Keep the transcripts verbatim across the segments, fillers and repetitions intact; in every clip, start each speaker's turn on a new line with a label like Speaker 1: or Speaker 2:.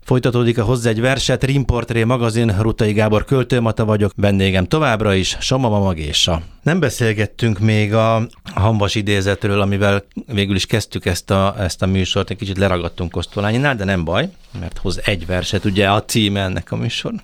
Speaker 1: Folytatódik a Hozz egy verset, Rimportré magazin, Rutai Gábor költőmata vagyok, vendégem továbbra is Somamama Gésa. Nem beszélgettünk még a Hamvas idézetről, amivel végül is kezdtük ezt a, ezt a műsort, egy kicsit leragadtunk Kosztolányinál, de nem baj, mert Hozz egy verset, ugye a címe ennek a műsor.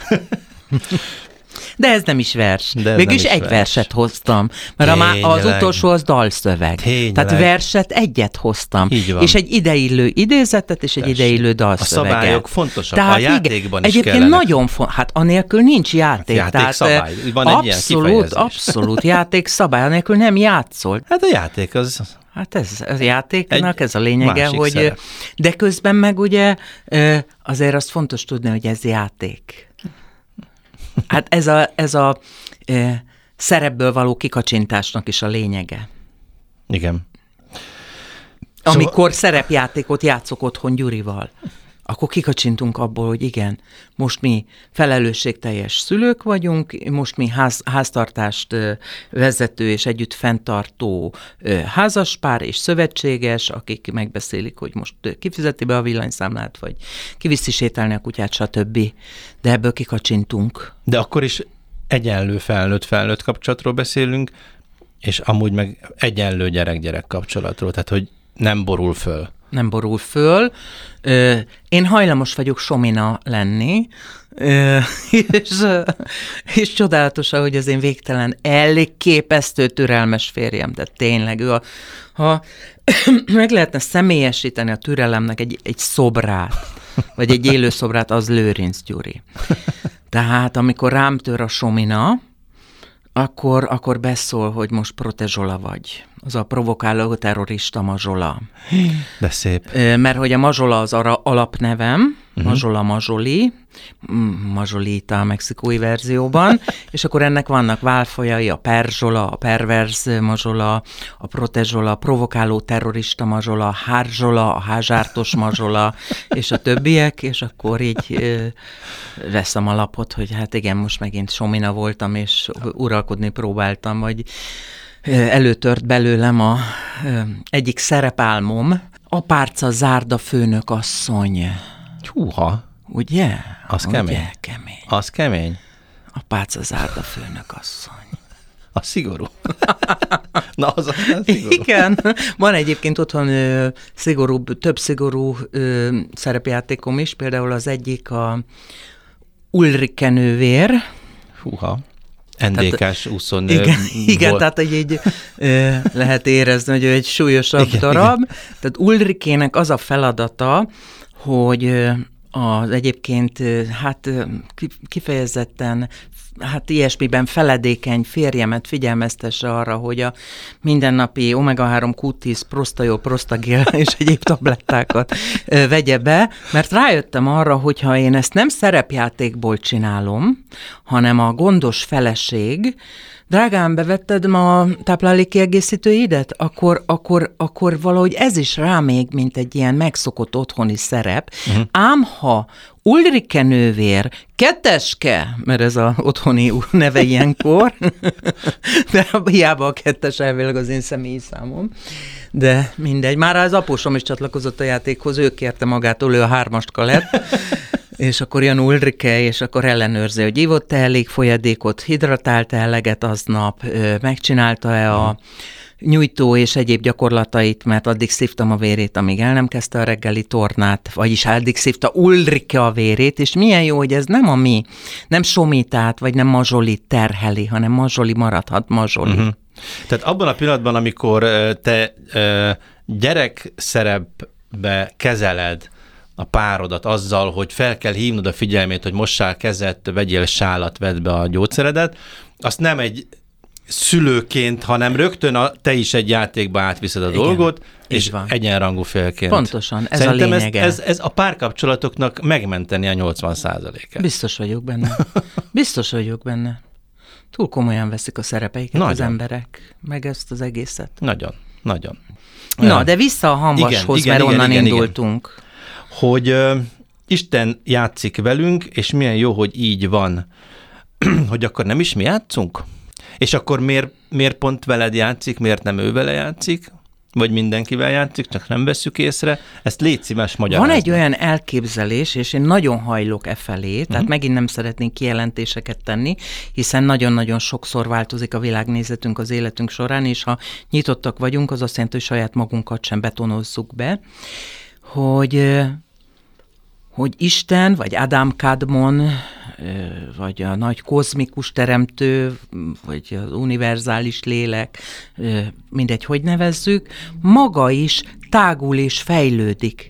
Speaker 2: De ez nem is vers.
Speaker 1: De
Speaker 2: Mégis egy
Speaker 1: vers.
Speaker 2: verset hoztam, mert a, az utolsó az dalszöveg.
Speaker 1: Tényleg.
Speaker 2: Tehát verset egyet hoztam. És egy ideillő idézetet, és egy
Speaker 1: Tessék.
Speaker 2: ideillő dalszöveget.
Speaker 1: A szabályok fontosak,
Speaker 2: tehát
Speaker 1: a játékban
Speaker 2: igen,
Speaker 1: is
Speaker 2: egyébként
Speaker 1: kellenek.
Speaker 2: nagyon fontos. Hát anélkül nincs játék.
Speaker 1: Játék
Speaker 2: tehát,
Speaker 1: szabály. Van egy ilyen
Speaker 2: abszolút,
Speaker 1: kifejezés.
Speaker 2: abszolút játék szabály. Anélkül nem játszol.
Speaker 1: Hát a játék az...
Speaker 2: Hát ez a játéknak ez a lényege, hogy...
Speaker 1: szerep.
Speaker 2: De közben meg ugye azért azt fontos tudni, hogy ez játék. Hát ez a, ez a e, szerepből való kikacsintásnak is a lényege.
Speaker 1: Igen.
Speaker 2: Amikor szóval... szerepjátékot játszok otthon Gyurival, akkor kikacsintunk abból, hogy igen, most mi felelősségteljes szülők vagyunk, most mi ház, háztartást vezető és együtt fenntartó házaspár és szövetséges, akik megbeszélik, hogy most kifizeti be a villanyszámlát, vagy kiviszi sétálni a kutyát, stb. De ebből kikacsintunk.
Speaker 1: De akkor is egyenlő felnőtt-felnőtt kapcsolatról beszélünk, és amúgy meg egyenlő gyerek-gyerek kapcsolatról, tehát hogy nem borul föl.
Speaker 2: Nem borul föl. Én hajlamos vagyok somina lenni, és, és csodálatos, hogy az én végtelen elképesztő türelmes férjem, de tényleg ő a, ha meg lehetne személyesíteni a türelemnek egy, egy szobrát, vagy egy élő szobrát, az Lőrinc Gyuri. Tehát amikor rám tör a somina, akkor, akkor beszól, hogy most protezsola vagy. Az a provokáló terrorista mazsola.
Speaker 1: De szép.
Speaker 2: Mert hogy a mazsola az alapnevem, uh-huh. Mazsola Mazsoli, Mazsolita a mexikói verzióban, és akkor ennek vannak válfajai, a perzsola, a perverz mazsola, a protezsola, a provokáló terrorista mazsola, a hárzsola, a házsártos mazsola, és a többiek, és akkor így ö, veszem a lapot, hogy hát igen, most megint somina voltam, és uralkodni próbáltam, vagy előtört belőlem a ö, egyik szerepálmom, Apárca Zárda főnök asszony.
Speaker 1: Húha.
Speaker 2: Ugye?
Speaker 1: Az
Speaker 2: Ugye?
Speaker 1: kemény.
Speaker 2: kemény.
Speaker 1: Az kemény.
Speaker 2: Apárca Zárda főnök asszony.
Speaker 1: A szigorú. Na, az a szigorú.
Speaker 2: Igen. Van egyébként otthon ö, szigorú, több szigorú ö, szerepjátékom is, például az egyik a Ulrike nővér.
Speaker 1: Húha. en dé kás úszónő.
Speaker 2: Igen, igen, tehát hogy így ö, lehet érezni, hogy ő egy súlyosabb igen, darab. Igen. Tehát Ulrikének az a feladata, hogy ö, az egyébként ö, hát ö, kifejezetten hát ilyesmiben feledékeny férjemet figyelmeztesse arra, hogy a mindennapi omega három kú tíz, Prostajol, Prostagil és egyéb tablettákat ö, vegye be, mert rájöttem arra, hogyha én ezt nem szerepjátékból csinálom, hanem a gondos feleség, drágám, bevetted ma a táplálékkiegészítőidet? Akkor, akkor, akkor valahogy ez is rámég, mint egy ilyen megszokott otthoni szerep. Uh-huh. Ám ha Ulrike nővér, ketteske, mert ez az otthoni neve ilyenkor, de hiába a kettes elvileg az én személyi számom, de mindegy. Már az apósom is csatlakozott a játékhoz, ő kérte magától, ő a hármast kalett, és akkor jön Ulrike, és akkor ellenőrzi, hogy ivott-e elég folyadékot, hidratálta eleget aznap, megcsinálta-e a nyújtó és egyéb gyakorlatait, mert addig szívtam a vérét, amíg el nem kezdte a reggeli tornát, vagyis addig szívta Ulrike a vérét, és milyen jó, hogy ez nem a mi, nem Somitát, vagy nem Mazsolit terheli, hanem Mazsoli maradhat Mazsoli. Uh-huh.
Speaker 1: Tehát abban a pillanatban, amikor te gyerek szerepbe kezeled a párodat azzal, hogy fel kell hívnod a figyelmét, hogy mossál kezet, vegyél sálat, vedd be a gyógyszeredet, azt nem egy szülőként, hanem rögtön a, te is egy játékba átviszed a igen, dolgot, és van. Egyenrangú félként.
Speaker 2: Pontosan, ez
Speaker 1: Szerintem
Speaker 2: a lényege.
Speaker 1: Ez, ez, ez a párkapcsolatoknak megmenteni a nyolcvan százalékát.
Speaker 2: Biztos vagyok benne. Biztos vagyok benne. Túl komolyan veszik a szerepeiket nagyon. Az emberek, meg ezt az egészet.
Speaker 1: Nagyon, nagyon.
Speaker 2: Na, de vissza a Hamvashoz, igen, mert igen, onnan igen, indultunk.
Speaker 1: Igen. Hogy uh, Isten játszik velünk, és milyen jó, hogy így van, hogy akkor nem is mi játszunk? És akkor miért, miért pont veled játszik, miért nem ő vele játszik? vagy mindenkivel játszik, csak nem vesszük észre. Ezt légy szíves magyarázni.
Speaker 2: Van egy olyan elképzelés, és én nagyon hajlok e felé, tehát uh-huh. megint nem szeretnénk kijelentéseket tenni, hiszen nagyon-nagyon sokszor változik a világnézetünk az életünk során, és ha nyitottak vagyunk, az azt jelenti, hogy saját magunkat sem betonozzuk be, hogy, hogy Isten, vagy Adam Kadmon, vagy a nagy kozmikus teremtő, vagy az univerzális lélek, mindegy, hogy nevezzük, maga is tágul és fejlődik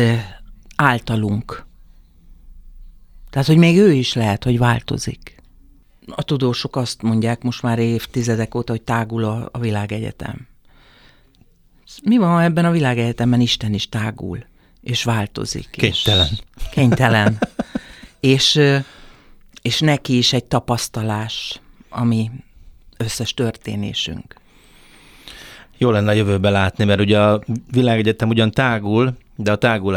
Speaker 2: általunk. Tehát, hogy még ő is lehet, hogy változik. A tudósok azt mondják most már évtizedek óta, hogy tágul a, a világegyetem. Mi van, ha ebben a világegyetemben Isten is tágul, és változik?
Speaker 1: Kénytelen.
Speaker 2: És kénytelen. és... és neki is egy tapasztalás, ami összes történésünk.
Speaker 1: Jó lenne a jövőbe látni, mert ugye a világegyetem ugyan tágul, de a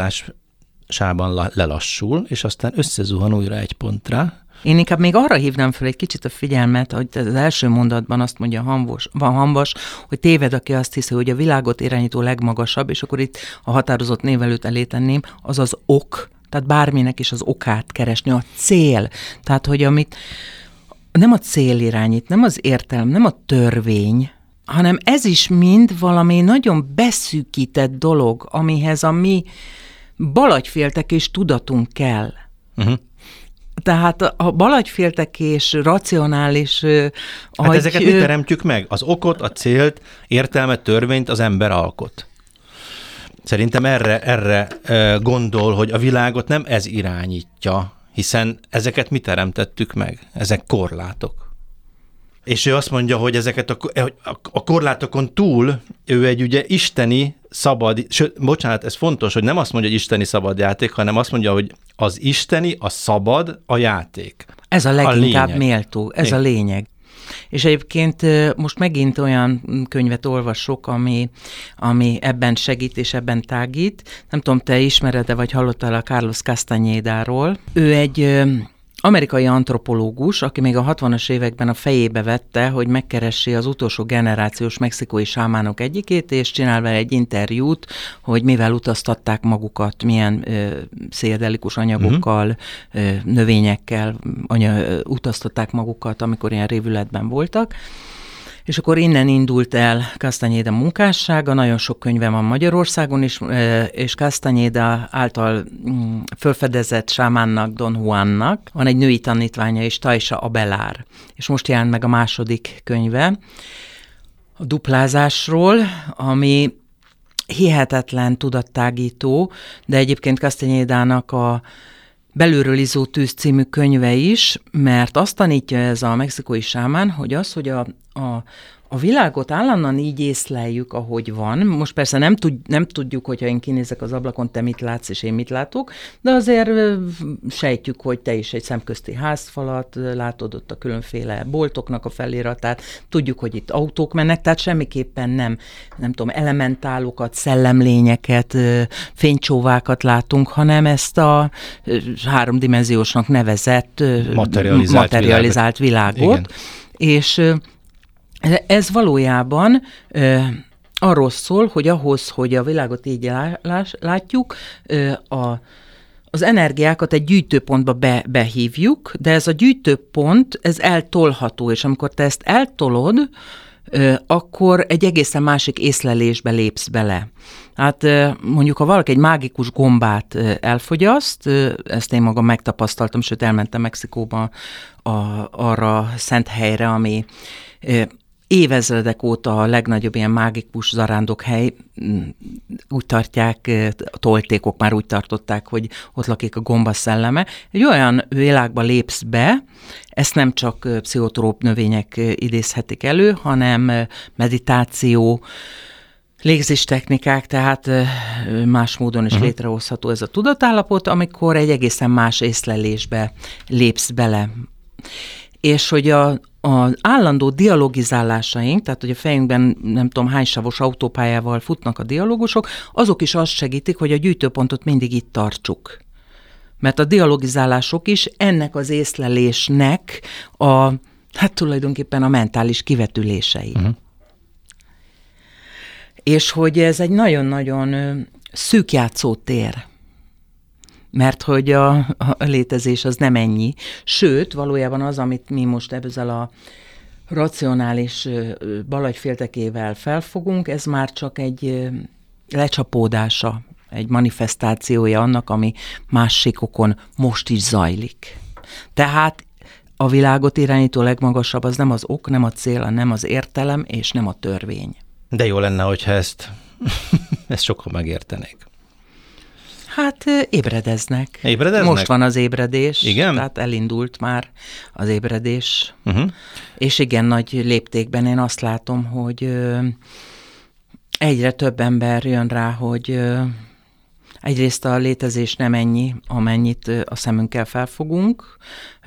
Speaker 1: tágulásában lelassul, és aztán összezuhan újra egy pontra.
Speaker 2: Én inkább még arra hívnám fel egy kicsit a figyelmet, hogy az első mondatban azt mondja Hamvas, van Hamvas, hogy téved, aki azt hiszi, hogy a világot irányító legmagasabb, és akkor itt a határozott név előtt elé tenném, az az ok, tehát bárminek is az okát keresni, a cél. Tehát, hogy amit nem a cél irányít, nem az értelem, nem a törvény, hanem ez is mind valami nagyon beszűkített dolog, amihez a mi balagyféltekés tudatunk kell. Uh-huh. Tehát a balagyféltekés racionális
Speaker 1: hát
Speaker 2: agy...
Speaker 1: ezeket mi teremtjük meg? Az okot, a célt, értelmet, törvényt az ember alkot. Szerintem erre, erre gondol, hogy a világot nem ez irányítja, hiszen ezeket mi teremtettük meg, ezek korlátok. És ő azt mondja, hogy ezeket a, a korlátokon túl ő egy ugye isteni szabad, sőt, bocsánat, ez fontos, hogy nem azt mondja, hogy isteni szabad játék, hanem azt mondja, hogy az isteni, a szabad, a játék.
Speaker 2: Ez a leginkább
Speaker 1: a
Speaker 2: méltó, ez Igen. a lényeg. És egyébként most megint olyan könyvet olvasok, ami, ami ebben segít és ebben tágít. Nem tudom, te ismered-e, vagy hallottál a Carlos Castañedáról. Ő egy amerikai antropológus, aki még a hatvanas években a fejébe vette, hogy megkeressi az utolsó generációs mexikói sámánok egyikét, és csinál vele egy interjút, hogy mivel utaztatták magukat, milyen ö, pszichedelikus anyagokkal, uh-huh. ö, növényekkel anya, utaztatták magukat, amikor ilyen révületben voltak. És akkor innen indult el Castañeda munkássága, nagyon sok könyve van Magyarországon is, és Castañeda által felfedezett sámánnak, Don Juannak van egy női tanítványa is, Taisa Abelár. És most jelent meg a második könyve a duplázásról, ami hihetetlen tudattágító, de egyébként Castañedának a Belülről izzó tűz című könyve is, mert azt tanítja ez a mexikói sámán, hogy az, hogy a, a, a világot állandóan így észleljük, ahogy van. Most persze nem, tud, nem tudjuk, hogyha én kinézek az ablakon, te mit látsz, és én mit látok, de azért sejtjük, hogy te is egy szemközti házfalat, látod ott a különféle boltoknak a feliratát, tudjuk, hogy itt autók mennek, tehát semmiképpen nem, nem tudom, elementálokat, szellemlényeket, fénycsóvákat látunk, hanem ezt a háromdimenziósnak nevezett
Speaker 1: materializált,
Speaker 2: materializált világot. világot. És ez valójában ö, arról szól, hogy ahhoz, hogy a világot így látjuk, ö, a, az energiákat egy gyűjtőpontba be, behívjuk, de ez a gyűjtőpont, ez eltolható, és amikor te ezt eltolod, ö, akkor egy egészen másik észlelésbe lépsz bele. Hát mondjuk, ha valaki egy mágikus gombát elfogyaszt, ezt én magam megtapasztaltam, sőt elmentem Mexikóba a, arra a szent helyre, ami évezredek óta a legnagyobb ilyen mágikus zarándokhely, úgy tartják, a toltékok már úgy tartották, hogy ott lakik a gomba szelleme. Egy olyan világba lépsz be, ezt nem csak pszichotróp növények idézhetik elő, hanem meditáció, légzéstechnikák, tehát más módon is uh-huh. létrehozható ez a tudatállapot, amikor egy egészen más észlelésbe lépsz bele. És hogy a az állandó dialogizálásaink, tehát hogy a fejünkben nem tudom hány sávos autópályával futnak a dialógusok, azok is azt segítik, hogy a gyűjtőpontot mindig itt tartsuk. Mert a dialogizálások is ennek az észlelésnek a, hát tulajdonképpen a mentális kivetülései. Uh-huh. és hogy ez egy nagyon-nagyon szűk játszótér, mert hogy a, a létezés az nem ennyi. Sőt, valójában az, amit mi most ezzel a racionális balagyféltekével felfogunk, ez már csak egy lecsapódása, egy manifestációja annak, ami másikokon most is zajlik. Tehát a világot irányító legmagasabb az nem az ok, nem a cél, nem az értelem, és nem a törvény.
Speaker 1: De jó lenne, hogyha ezt, ezt sokan megértenék.
Speaker 2: Hát ébredeznek.
Speaker 1: Ébredeznek?
Speaker 2: Most van az ébredés.
Speaker 1: Igen?
Speaker 2: Tehát elindult már az ébredés.
Speaker 1: Uh-huh.
Speaker 2: És igen, nagy léptékben én azt látom, hogy egyre több ember jön rá, hogy egyrészt a létezés nem ennyi, amennyit a szemünkkel felfogunk.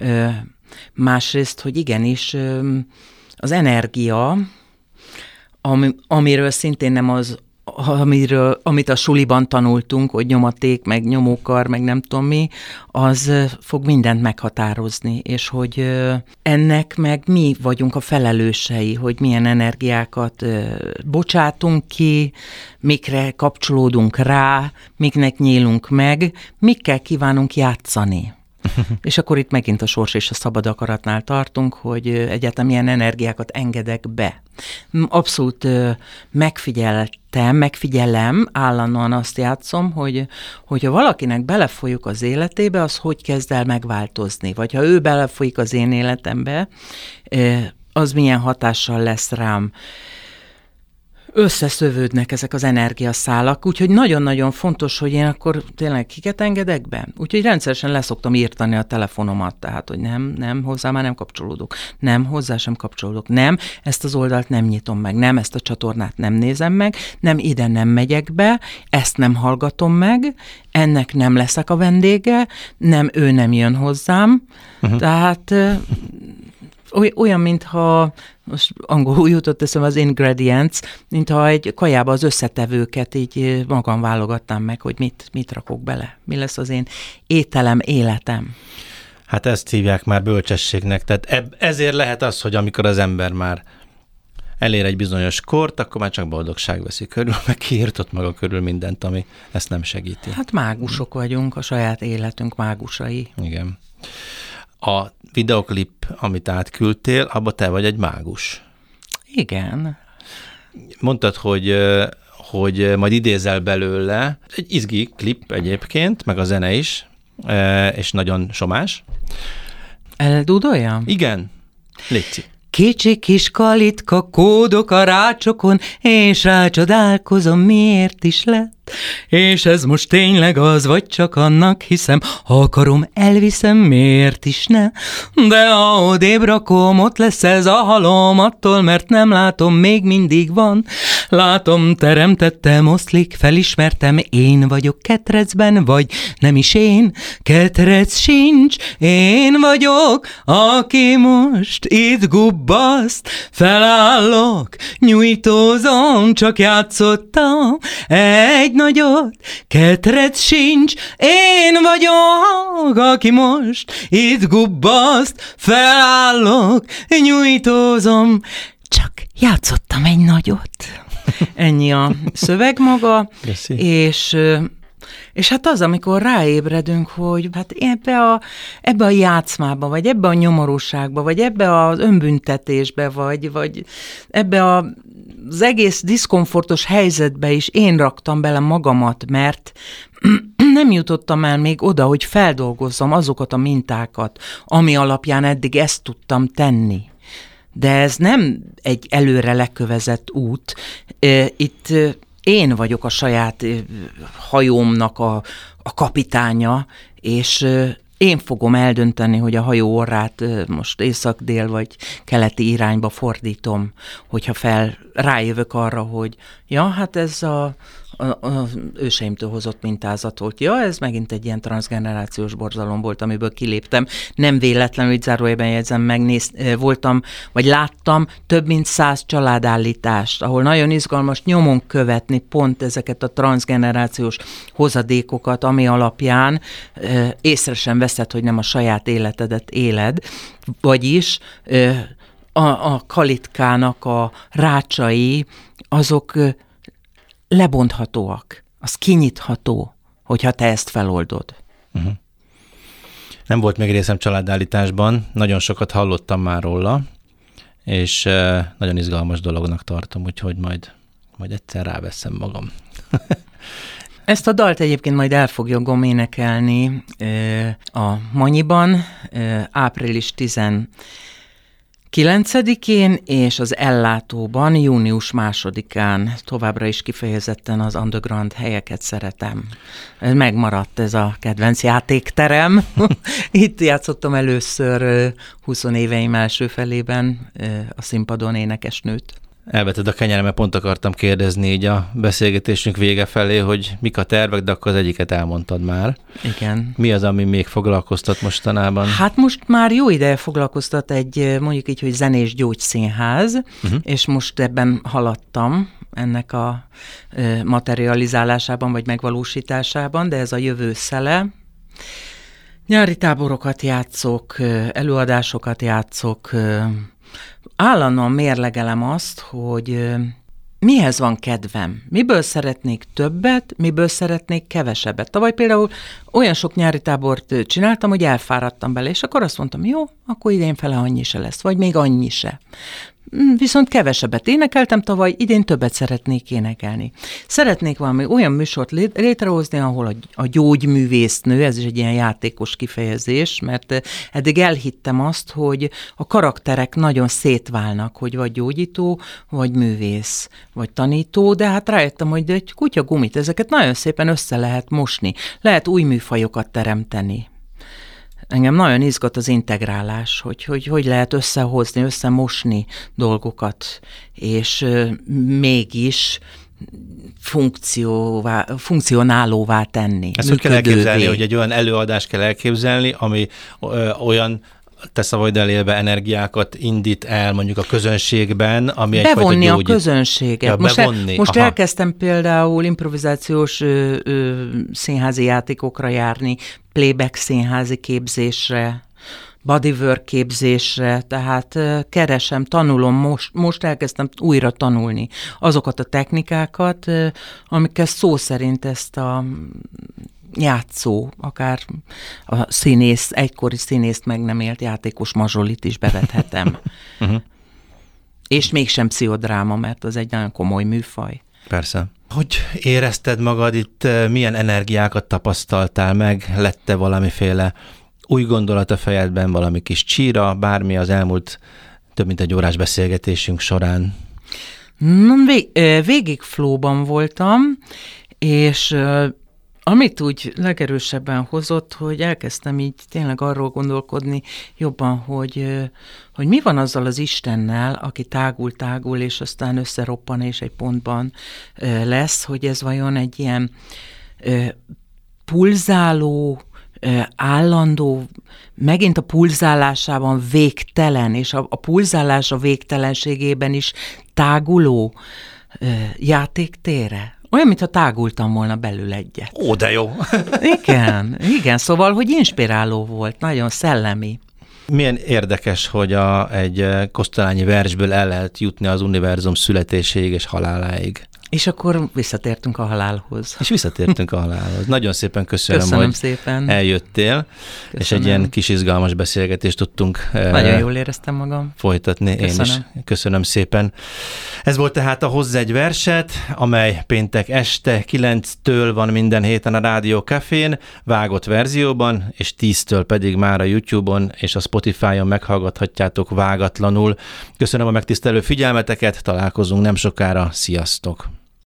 Speaker 2: Másrészt, hogy igenis az energia, ami, amiről szintén nem az, amiről, amit a suliban tanultunk, hogy nyomaték, meg nyomókar, meg nem tudom mi, az fog mindent meghatározni, és hogy ennek meg mi vagyunk a felelősei, hogy milyen energiákat bocsátunk ki, mikre kapcsolódunk rá, miknek nyílunk meg, mikkel kívánunk játszani. És akkor itt megint a sors és a szabad akaratnál tartunk, hogy egyáltalán milyen energiákat engedek be. Abszolút megfigyeltem, megfigyelem, állandóan azt játszom, hogy hogyha valakinek belefolyik az életébe, az hogy kezd el megváltozni, vagy ha ő belefolyik az én életembe, az milyen hatással lesz rám. Összeszövődnek ezek az energiaszálak, úgyhogy nagyon-nagyon fontos, hogy én akkor tényleg kiket engedek be. Úgyhogy rendszeresen leszoktam írtani a telefonomat, tehát, hogy nem, nem, hozzá már nem kapcsolódok, nem, hozzá sem kapcsolódok, nem, ezt az oldalt nem nyitom meg, nem, ezt a csatornát nem nézem meg, nem, ide nem megyek be, ezt nem hallgatom meg, ennek nem leszek a vendége, nem, ő nem jön hozzám, uh-huh. Tehát olyan, mintha, most angolul jutott eszembe az ingredients, mintha egy kajába az összetevőket így magam válogattam meg, hogy mit, mit rakok bele, mi lesz az én ételem, életem.
Speaker 1: Hát ezt hívják már bölcsességnek, tehát eb- ezért lehet az, hogy amikor az ember már elér egy bizonyos kort, akkor már csak boldogság veszi körül, meg kiírtott maga körül mindent, ami ezt nem segíti.
Speaker 2: Hát mágusok vagyunk, a saját életünk mágusai.
Speaker 1: Igen. A videoklip, amit átküldtél, abba te vagy egy mágus.
Speaker 2: Igen.
Speaker 1: Mondtad, hogy, hogy majd idézel belőle. Egy izgi klip egyébként, meg a zene is, és nagyon somás.
Speaker 2: Eldúdoljam?
Speaker 1: Igen. Léci.
Speaker 2: Kicsi kis kalitka kódok a rácsokon, és rácsodálkozom, miért is lett. És ez most tényleg az, vagy csak annak hiszem, ha akarom, elviszem, miért is ne. De ha odébb rakom, ott lesz ez a halom, attól, mert nem látom, még mindig van. Látom, teremtettem, oszlik, felismertem, én vagyok ketrecben, vagy nem is én, ketrec sincs, én vagyok, aki most itt gubbaszt, felállok, nyújtózom, csak játszottam egy nagyot, ketrec sincs, én vagyok, aki most itt gubbaszt, felállok, nyújtózom, csak játszottam egy nagyot. Ennyi a szöveg maga, és, és hát az, amikor ráébredünk, hogy hát ebbe a, ebbe a játszmába, vagy ebbe a nyomorúságba, vagy ebbe az önbüntetésbe, vagy, vagy ebbe a, az egész diszkomfortos helyzetbe is én raktam bele magamat, mert nem jutottam el még oda, hogy feldolgozzam azokat a mintákat, ami alapján eddig ezt tudtam tenni. De ez nem egy előre lekövezett út. Itt én vagyok a saját hajómnak a, a kapitánya, és én fogom eldönteni, hogy a hajó orrát most észak-dél vagy keleti irányba fordítom, hogyha fel rájövök arra, hogy ja, hát ez a az őseimtől hozott mintázat volt. Ja, ez megint egy ilyen transzgenerációs borzalom volt, amiből kiléptem. Nem véletlenül, hogy zárójelben jegyzem, megnéz, voltam, vagy láttam több mint száz családállítást, ahol nagyon izgalmas nyomon követni pont ezeket a transzgenerációs hozadékokat, ami alapján ö, észre sem veszed, hogy nem a saját életedet éled, vagyis ö, a, a kalitkának a rácsai, azok ö, lebonthatóak, az kinyitható, hogyha te ezt feloldod.
Speaker 1: Uh-huh. Nem volt még részem családállításban, nagyon sokat hallottam már róla, és uh, nagyon izgalmas dolognak tartom, úgyhogy majd, majd egyszer ráveszem magam.
Speaker 2: Ezt a dalt egyébként majd el fogja Gom énekelni a Manyiban, április tizenkilencedikén, és az Ellátóban június másodikán. Továbbra is kifejezetten az underground helyeket szeretem. Megmaradt ez a kedvenc játékterem. Itt játszottam először húsz éveim első felében a színpadon énekesnőt.
Speaker 1: Elveted a kenyeremet, pont akartam kérdezni így a beszélgetésünk vége felé, hogy mik a tervek, de akkor az egyiket elmondtad már.
Speaker 2: Igen.
Speaker 1: Mi az, ami még foglalkoztat mostanában?
Speaker 2: Hát most már jó ideje foglalkoztat egy, mondjuk így, hogy zenés gyógyszínház, uh-huh. és most ebben haladtam ennek a materializálásában, vagy megvalósításában, de ez a jövő szele. Nyári táborokat játszok, előadásokat játszok, állandóan mérlegelem azt, hogy mihez van kedvem, miből szeretnék többet, miből szeretnék kevesebbet. Tavaly például olyan sok nyári tábort csináltam, hogy elfáradtam bele, és akkor azt mondtam, jó, akkor idén fele annyi se lesz, vagy még annyi se. Viszont kevesebbet énekeltem tavaly, idén többet szeretnék énekelni. Szeretnék valami olyan műsort létrehozni, ahol a, a gyógyművésznő, ez is egy ilyen játékos kifejezés, mert eddig elhittem azt, hogy a karakterek nagyon szétválnak, hogy vagy gyógyító, vagy művész, vagy tanító, de hát rájöttem, hogy egy kutya gumit, ezeket nagyon szépen össze lehet mosni, lehet új műfajokat teremteni. Engem nagyon izgat az integrálás, hogy, hogy hogy lehet összehozni, összemosni dolgokat, és euh, mégis funkcióvá, funkcionálóvá tenni.
Speaker 1: Ezt úgy kell elképzelni, hogy egy olyan előadást kell elképzelni, ami ö, olyan te szavaid élve energiákat indít el mondjuk a közönségben, ami egyfajta gyógyít.
Speaker 2: Bevonni a közönséget.
Speaker 1: Ja,
Speaker 2: most
Speaker 1: bevonni.
Speaker 2: El, most elkezdtem például improvizációs ö, ö, színházi játékokra járni, playback színházi képzésre, bodywork képzésre, tehát ö, keresem, tanulom, most, most elkezdtem újra tanulni azokat a technikákat, ö, amikkel szó szerint ezt a játszó, akár a színész, egykori színészt meg nem élt játékos mazsolit is bevethetem. uh-huh. És mégsem pszichodráma, mert az egy nagyon komoly műfaj.
Speaker 1: Persze. Hogy érezted magad itt, milyen energiákat tapasztaltál meg? Lett-e valamiféle új gondolat a fejedben, valami kis csíra, bármi az elmúlt több mint egy órás beszélgetésünk során?
Speaker 2: Vég, végig flowban voltam, és amit úgy legerősebben hozott, hogy elkezdtem így tényleg arról gondolkodni jobban, hogy, hogy mi van azzal az Istennel, aki tágul-tágul, és aztán összeroppan, és egy pontban lesz, hogy ez vajon egy ilyen pulzáló, állandó, megint a pulzálásában végtelen, és a, a pulzálás a végtelenségében is táguló játéktére. Olyan, mintha tágultam volna belül egyet.
Speaker 1: Ó, de jó!
Speaker 2: Igen, igen, szóval, hogy inspiráló volt, nagyon szellemi.
Speaker 1: Milyen érdekes, hogy a, egy Kosztolányi versből el lehet jutni az univerzum születéséig és haláláig.
Speaker 2: És akkor visszatértünk a halálhoz.
Speaker 1: És visszatértünk a halálhoz. Nagyon szépen köszönöm,
Speaker 2: köszönöm
Speaker 1: hogy
Speaker 2: szépen.
Speaker 1: eljöttél, köszönöm. És egy ilyen kis izgalmas beszélgetést tudtunk
Speaker 2: Nagyon jól éreztem magam.
Speaker 1: Folytatni. Köszönöm. Én is köszönöm szépen. Ez volt tehát a Hozz egy verset, amely péntek este kilenctől van minden héten a Rádió Cafén, vágott verzióban, és tíztől pedig már a YouTube-on és a Spotify-on meghallgathatjátok vágatlanul. Köszönöm a megtisztelő figyelmeteket, találkozunk nem sokára, sziasztok!